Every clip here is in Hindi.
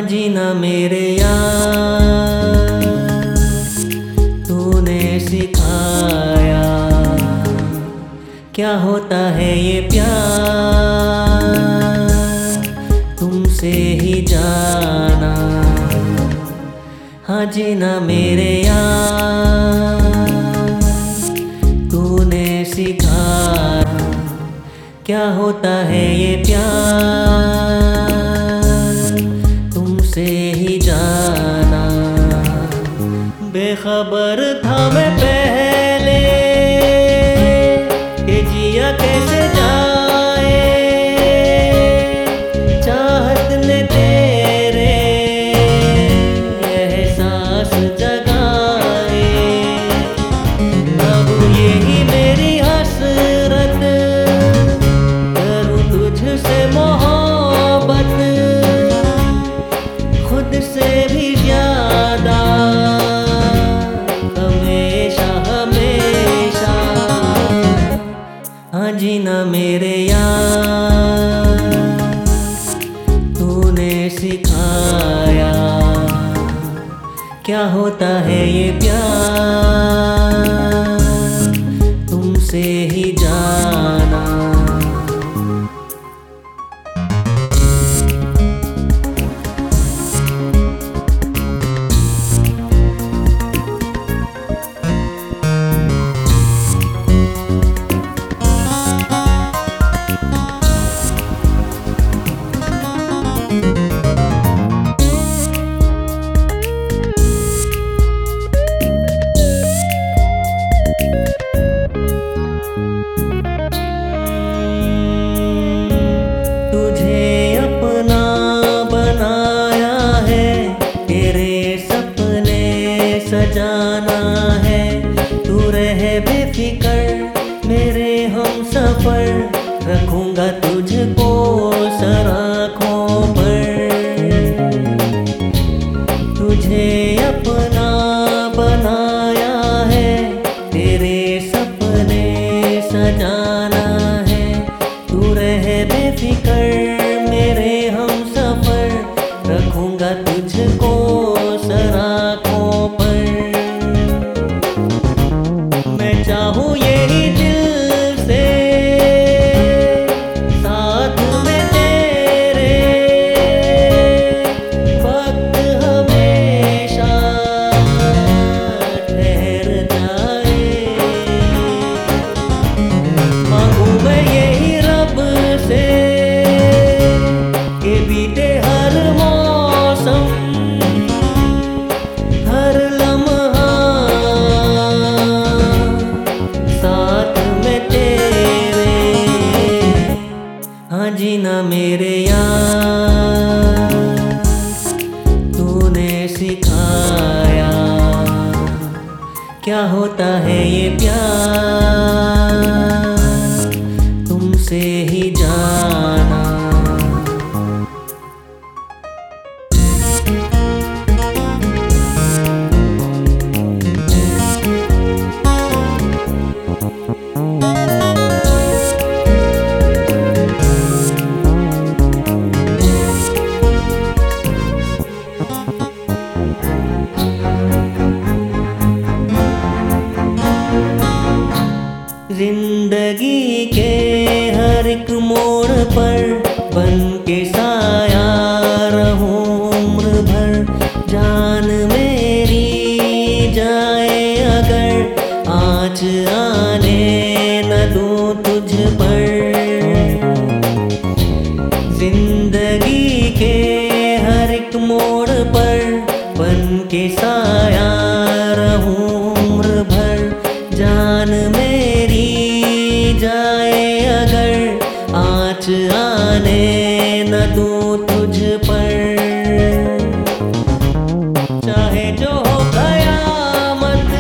हाँ जीना मेरे यार, तूने सिखाया क्या होता है ये प्यार, तुमसे ही जाना। हाँ जीना मेरे यार, तूने सिखाया क्या होता है ये प्यार, तुमसे ही जाना। बेखबर था मैं पहले कि जिया कैसे जाए, चाहत ने तेरे एहसास जगाए। अब यही मेरी हसरत, करूँ तुझसे मोहब्बत, खुद से भी ज्यादा, हमेशा हमेशा। हाँ जीना मेरे यार, तूने सिखाया क्या होता है ये प्यार, तुमसे ही जाना। सजाना है, तू रहे बेफिक्र मेरे हम सफर, रखूंगा तुझको सर आँखों पर। तुझे अपना बनाया है, तेरे सपने सजाना है, तू रहे बेफिक्र मेरे हम सफर, रखूंगा तुझको सर आँखों पर। मैं चाहूँ यही दिल से साथ में तेरे, वक्त हमेशा ठहर जाए। मांगूँ मैं यही रब से कि बीते हर मौसम, हर लम्हा साथ में तेरे। हाँ जीना मेरे यार, तूने सिखाया क्या होता है ये प्यार, तुमसे ही जाना। जिंदगी के हर एक मोड़ पर बन के साया रहूं उम्र भर, जान मेरी जाए अगर आँच आने न दूं तुझ पर। जिंदगी के हर एक मोड़ पर बन के साया रहूं उम्र भर, जान मेरी जाए अगर आँच आने न दूं तुझ पर। चाहे जो हो कयामत,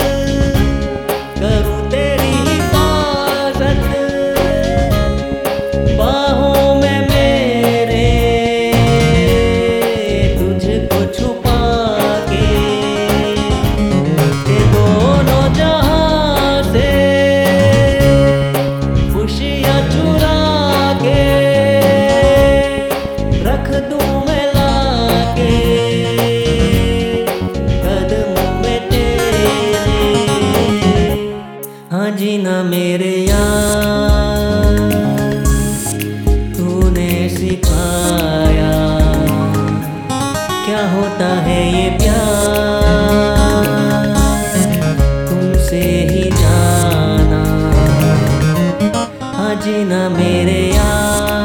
करूँ तेरी हिफाजत, बाहों में मेरे तुझको छुपा के, ये दोनों जहां से खुशियाँ चुरा के। जीना मेरे यार।